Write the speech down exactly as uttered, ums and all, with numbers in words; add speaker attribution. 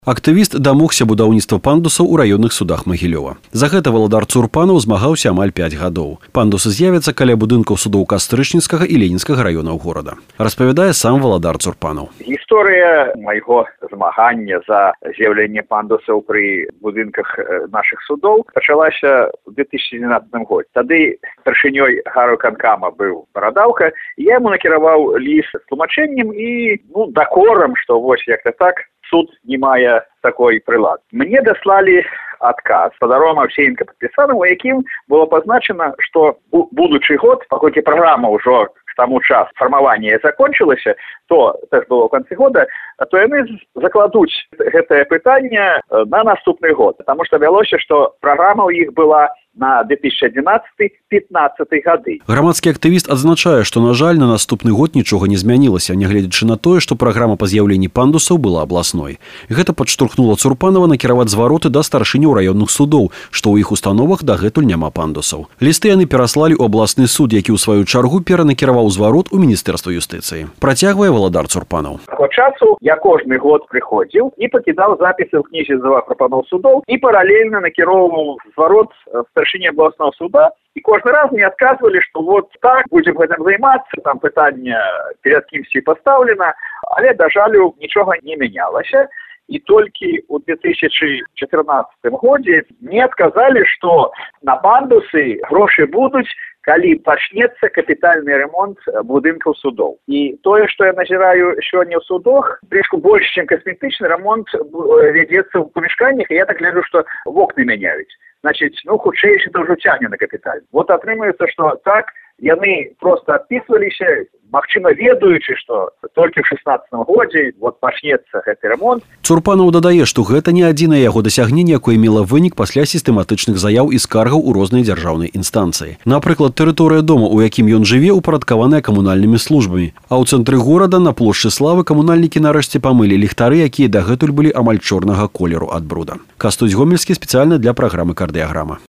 Speaker 1: Актывіст дамогся будаўніцтва пандусаў у раённых судах Магілёва. За гэта валадар Цурпанаў змагаўся амаль пяць гадоў. Пандусы з'явяцца каля будынкаў судоў Кастрычніцкага і Ленінскага раёнаў горада. Распавядае сам валадар Цурпанаў.
Speaker 2: Гісторыя майго змагання за з'яўленне пандусаў пры будынках нашых судоў пачалася ў две тысячи двенадцатым годзе. Тады старшынёй гарвыканкама быў Барадаўка, і я яму накіраваў ліст з тлумачэннем і ну дакорам, што вось як-то так суд не мае такой прылад. Мне даслалі адказ спадаром Авсеенка падпісаным, у якім было пазначана, што будучы год, паколькі праграма ўжо к таму час фармавання закончылася, то так было ў канцы года, то яны закладуць гэтае пытанне на наступны год, таму што вялося, што праграма ў іх была на две тысячи одиннадцатый — пятнадцатый гады.
Speaker 1: Грамадскі актывіст адзначае, што, на жаль, на наступны год нічога не змянілася, нягледзячы на тое, што праграма па з'яўленні пандусаў была абласной. Гэта падштурхнула Цурпанова накіраваць звароты да старшыняў раённых судоў, што ў іх установах дагэтуль няма пандусаў. Лісты яны пераслалі ў абласны суд, які ў сваю чаргу перанакіраваў зварот у Міністэрства юстыцыі. Працягвае валадар Цурпанаў.
Speaker 2: Таго часу я кожны год прыходзіў і пакідаў запісы ў кнізе прапаноў судоў і паралельна накіроўваў зварот старшыні абласного суда, і кожны раз мне адказвалі, што вот так, будзем гэтым займацца, там пытанне перад кімсьці пастаўлена, але, да жалю, нічога не мянялася. І толькі ў две тысячи чатырнаццатым годзе мне адказалі, што на пандусы грошы будуць, калі пачнецца капітальны ремонт будынкаў судоў. І тое, што я назіраю сёння ў судах, трішку больш, чым касметычны ремонт вядзецца ў памяшканнях, і я так гляджу, што вокны мяняюць. Значит, ну, хутчэйший то ўжо цягне на капіталь. Вот атрымаецца, што так, яны просто адпісваліся, магчыма, ведаючы, што толькі ў шэснаццатым годзе вот пачнецца гэты ремонт.
Speaker 1: Цурпанаў дадае, што гэта не адзінае яго дасягненне, якое мела вынік пасля сістэматычных заяў і скаргаў у розныя дзяржаўныя інстанцыі. Напрыклад, тэрыторыя дома, у якім ён жыве, упарадкаваная камунальнымі службамі. А ў цэнтры горада на плошчы Славы камунальнікі нарэшце памылі ліхтары, якія дагэтуль былі амаль чорнага колеру ад бруда. Кастусь Гомельскі спецыяльна для праграмы «Кардыяграма».